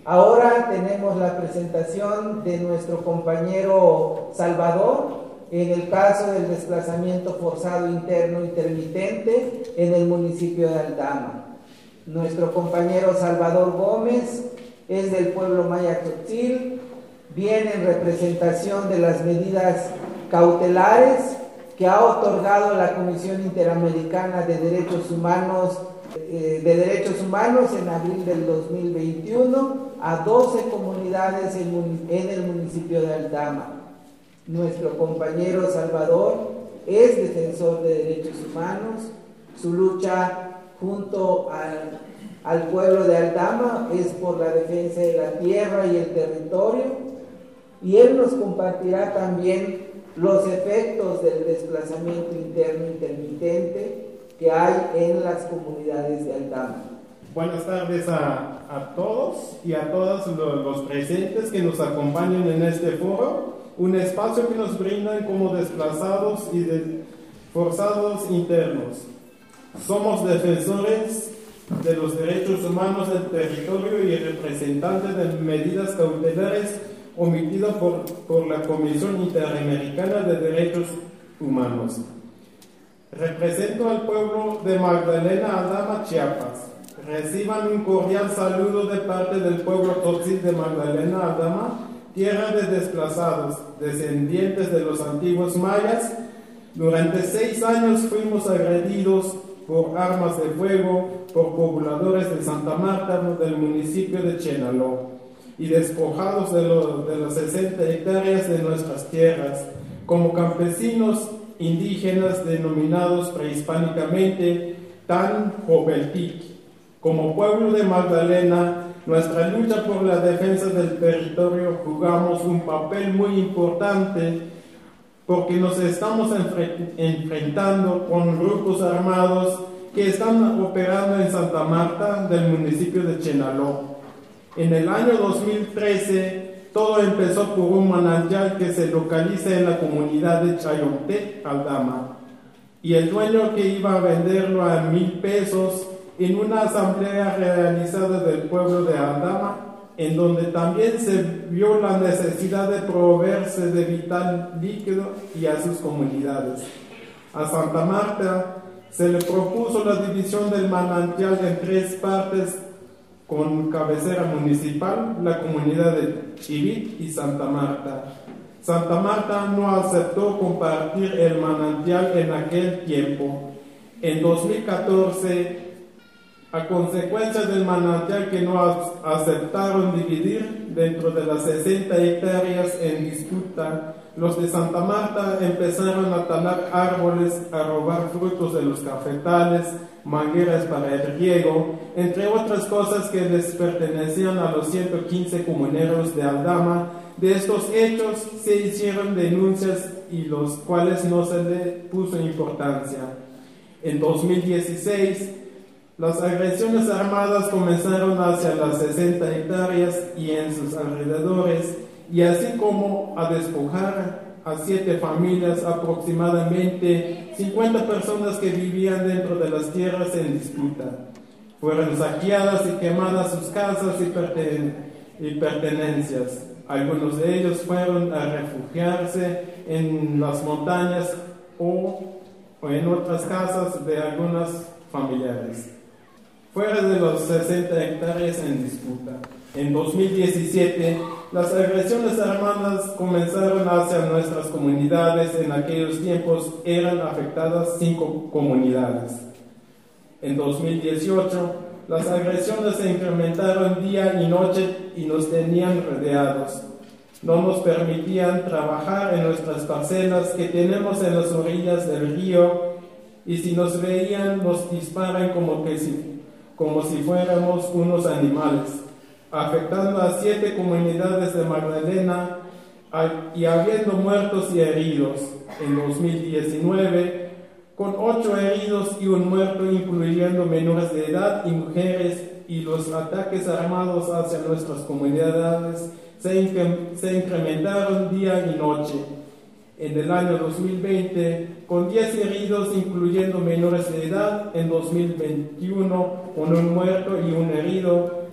Ahora tenemos la presentación de nuestro compañero Salvador en el caso del desplazamiento forzado interno intermitente en el municipio de Aldama. Nuestro compañero Salvador Gómez es del pueblo maya Tzotzil, viene en representación de las medidas cautelares que ha otorgado la Comisión Interamericana de Derechos Humanos en abril del 2021 a 12 comunidades en el municipio de Aldama. Nuestro compañero Salvador es defensor de derechos humanos. Su lucha junto al pueblo de Aldama es por la defensa de la tierra y el territorio, y él nos compartirá también los efectos del desplazamiento interno intermitente que hay en las comunidades de Aldama. Buenas tardes a todos y a todos los presentes que nos acompañan en este foro, un espacio que nos brindan como desplazados y forzados internos. Somos defensores de los derechos humanos del territorio y representantes de medidas cautelares omitidas por la Comisión Interamericana de Derechos Humanos. Represento al pueblo de Magdalena, Aldama, Chiapas. Reciban un cordial saludo de parte del pueblo Tzotzil de Magdalena, Aldama, tierra de desplazados, descendientes de los antiguos mayas. Durante 6 años fuimos agredidos por armas de fuego por pobladores de Santa Marta, del municipio de Chenaló, y despojados de las 60 hectáreas de nuestras tierras, como campesinos indígenas denominados prehispánicamente Tan-Jobeltic. Como pueblo de Magdalena, nuestra lucha por la defensa del territorio jugamos un papel muy importante porque nos estamos enfrentando con grupos armados que están operando en Santa Marta del municipio de Chenaló. En el año 2013, todo empezó por un manantial que se localiza en la comunidad de Chayomte, Aldama, y el dueño que iba a venderlo a 1,000 pesos en una asamblea realizada del pueblo de Aldama, en donde también se vio la necesidad de proveerse de vital líquido y a sus comunidades. A Santa Marta se le propuso la división del manantial en 3 partes con cabecera municipal, la comunidad de Chivit y Santa Marta. Santa Marta no aceptó compartir el manantial en aquel tiempo. En 2014, a consecuencia del manantial que no aceptaron dividir dentro de las 60 hectáreas en disputa, los de Santa Marta empezaron a talar árboles, a robar frutos de los cafetales, mangueras para el riego, entre otras cosas que les pertenecían a los 115 comuneros de Aldama. De estos hechos se hicieron denuncias y los cuales no se le puso importancia. En 2016, las agresiones armadas comenzaron hacia las 60 hectáreas y en sus alrededores, y así como a despojar a 7 familias, aproximadamente 50 personas que vivían dentro de las tierras en disputa. Fueron saqueadas y quemadas sus casas y pertenencias. Algunos de ellos fueron a refugiarse en las montañas o en otras casas de algunos familiares, fuera de los 60 hectáreas en disputa. En 2017, las agresiones armadas comenzaron hacia nuestras comunidades. En aquellos tiempos eran afectadas 5 comunidades. En 2018, las agresiones se incrementaron día y noche y nos tenían rodeados. No nos permitían trabajar en nuestras parcelas que tenemos en las orillas del río, y si nos veían nos disparan como si fuéramos unos animales, afectando a 7 comunidades de Magdalena y habiendo muertos y heridos. En 2019, con 8 heridos y un muerto, incluyendo menores de edad y mujeres, y los ataques armados hacia nuestras comunidades se incrementaron día y noche. En el año 2020, con 10 heridos, incluyendo menores de edad. En 2021, con un muerto y un herido,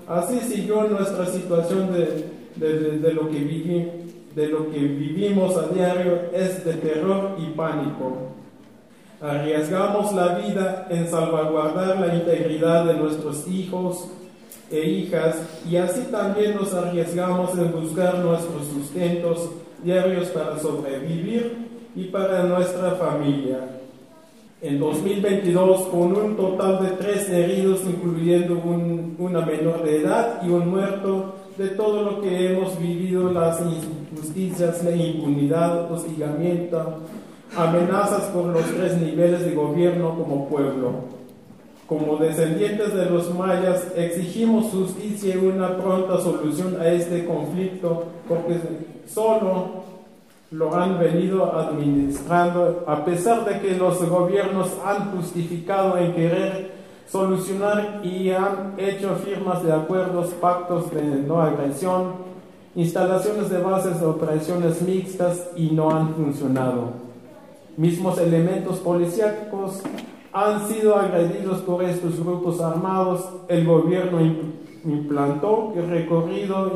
Así siguió nuestra situación de lo que vivimos a diario, es de terror y pánico. Arriesgamos la vida en salvaguardar la integridad de nuestros hijos e hijas, y así también nos arriesgamos en buscar nuestros sustentos diarios para sobrevivir y para nuestra familia. En 2022, con un total de 3 heridos, incluyendo una menor de edad y un muerto, de todo lo que hemos vivido, las injusticias, la impunidad, hostigamiento, amenazas por los 3 niveles de gobierno como pueblo. Como descendientes de los mayas, exigimos justicia y una pronta solución a este conflicto, porque solo lo han venido administrando, a pesar de que los gobiernos han justificado en querer solucionar y han hecho firmas de acuerdos, pactos de no agresión, instalaciones de bases de operaciones mixtas, y no han funcionado. Mismos elementos policíacos han sido agredidos por estos grupos armados. El gobierno implantó el recorrido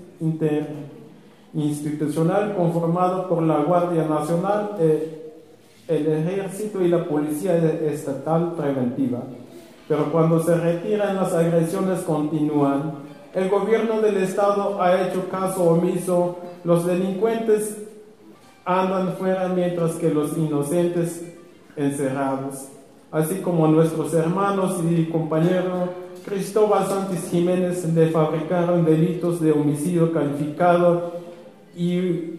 institucional conformado por la Guardia Nacional, el Ejército y la Policía Estatal Preventiva. Pero cuando se retiran, las agresiones continúan. El gobierno del Estado ha hecho caso omiso. Los delincuentes andan fuera mientras que los inocentes encerrados. Así como nuestros hermanos y compañero Cristóbal Santis Jiménez le fabricaron delitos de homicidio calificado y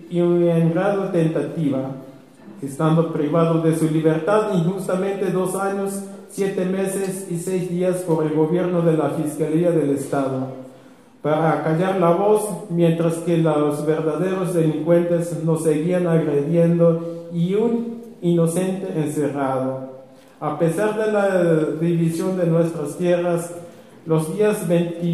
en grado tentativa, estando privado de su libertad injustamente 2 años, 7 meses y 6 días por el gobierno de la Fiscalía del Estado, para acallar la voz, mientras que los verdaderos delincuentes nos seguían agrediendo y un inocente encerrado. A pesar de la división de nuestras tierras, los días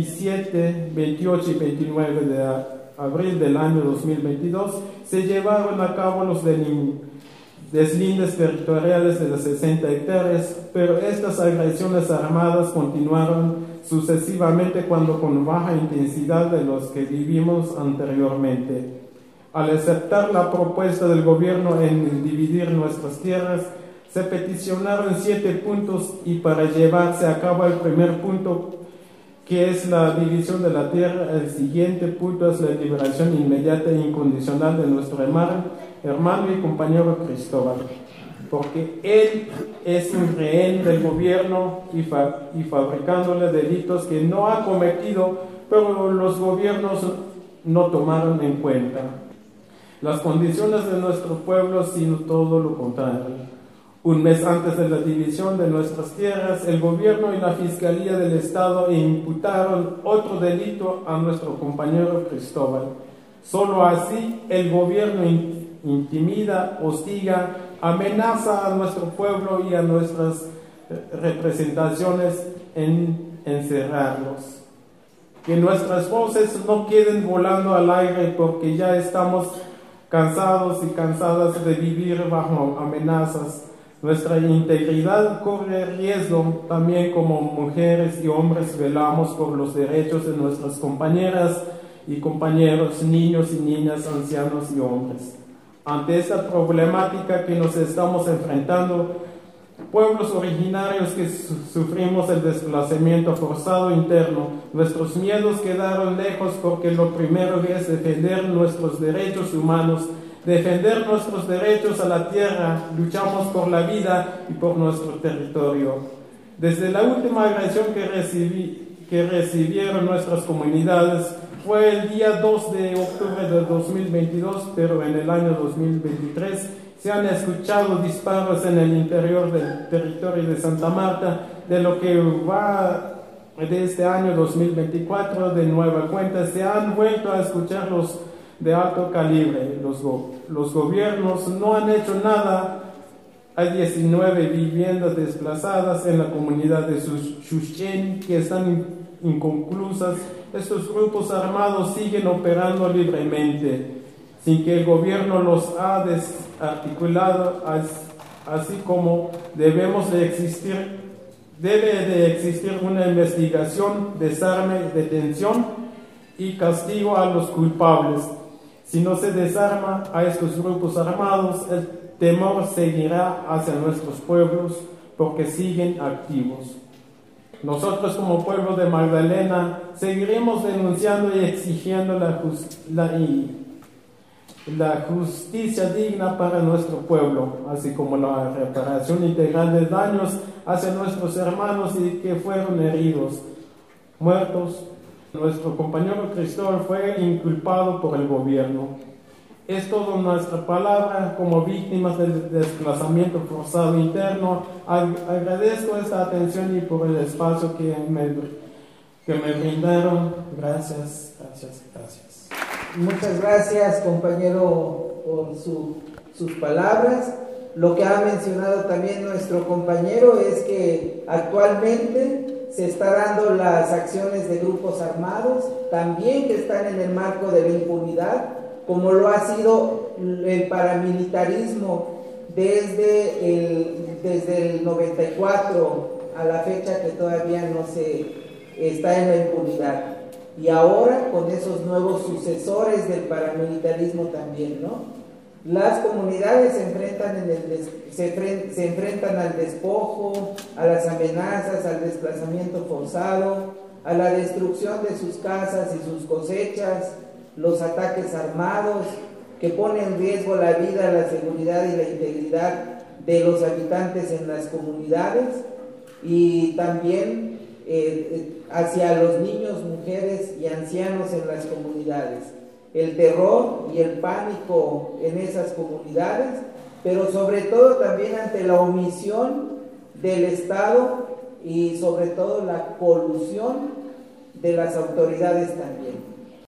27, 28 y 29 de abril del año 2022 se llevaron a cabo los deslindes territoriales de las 60 hectáreas, pero estas agresiones armadas continuaron sucesivamente, cuando con baja intensidad de los que vivimos anteriormente. Al aceptar la propuesta del gobierno en dividir nuestras tierras, se peticionaron 7 puntos, y para llevarse a cabo el primer punto, que es la división de la tierra, el siguiente punto es la liberación inmediata e incondicional de nuestro hermano y compañero Cristóbal, porque él es un rehén del gobierno y fabricándole delitos que no ha cometido, pero los gobiernos no tomaron en cuenta las condiciones de nuestro pueblo, sino todo lo contrario. Un mes antes de la división de nuestras tierras, el gobierno y la Fiscalía del Estado imputaron otro delito a nuestro compañero Cristóbal. Solo así el gobierno intimida, hostiga, amenaza a nuestro pueblo y a nuestras representaciones en encerrarlos. Que nuestras voces no queden volando al aire, porque ya estamos cansados y cansadas de vivir bajo amenazas. Nuestra integridad corre riesgo. También como mujeres y hombres velamos por los derechos de nuestras compañeras y compañeros, niños y niñas, ancianos y hombres. Ante esta problemática que nos estamos enfrentando, pueblos originarios que sufrimos el desplazamiento forzado interno, nuestros miedos quedaron lejos, porque lo primero es defender nuestros derechos humanos, defender nuestros derechos a la tierra. Luchamos por la vida y por nuestro territorio. Desde la última agresión que recibieron nuestras comunidades fue el día 2 de octubre de 2022, pero en el año 2023 se han escuchado disparos en el interior del territorio de Santa Marta. De lo que va de este año 2024, de nueva cuenta, se han vuelto a escuchar los de alto calibre. Los gobiernos no han hecho nada. Hay 19 viviendas desplazadas en la comunidad de Xuxén que están inconclusas. Estos grupos armados siguen operando libremente, sin que el gobierno los ha desarticulado, así como debemos de exigir Debe de existir una investigación, desarme, detención y castigo a los culpables. Si no se desarma a estos grupos armados, el temor seguirá hacia nuestros pueblos porque siguen activos. Nosotros como pueblo de Magdalena seguiremos denunciando y exigiendo la justicia digna para nuestro pueblo, así como la reparación integral de daños hacia nuestros hermanos y que fueron heridos, muertos. Nuestro compañero Cristóbal fue inculpado por el gobierno. Es toda nuestra palabra como víctimas del desplazamiento forzado interno. Agradezco esta atención y por el espacio que me brindaron. Gracias. Muchas gracias, compañero, por sus palabras. Lo que ha mencionado también nuestro compañero es que actualmente se está dando las acciones de grupos armados, también que están en el marco de la impunidad, como lo ha sido el paramilitarismo desde el 94 a la fecha, que todavía no se está en la impunidad. Y ahora con esos nuevos sucesores del paramilitarismo también, ¿no? Las comunidades se enfrentan al despojo, a las amenazas, al desplazamiento forzado, a la destrucción de sus casas y sus cosechas, los ataques armados que ponen en riesgo la vida, la seguridad y la integridad de los habitantes en las comunidades, y también hacia los niños, mujeres y ancianos en las comunidades. El terror y el pánico en esas comunidades, pero sobre todo también ante la omisión del Estado y sobre todo la colusión de las autoridades también.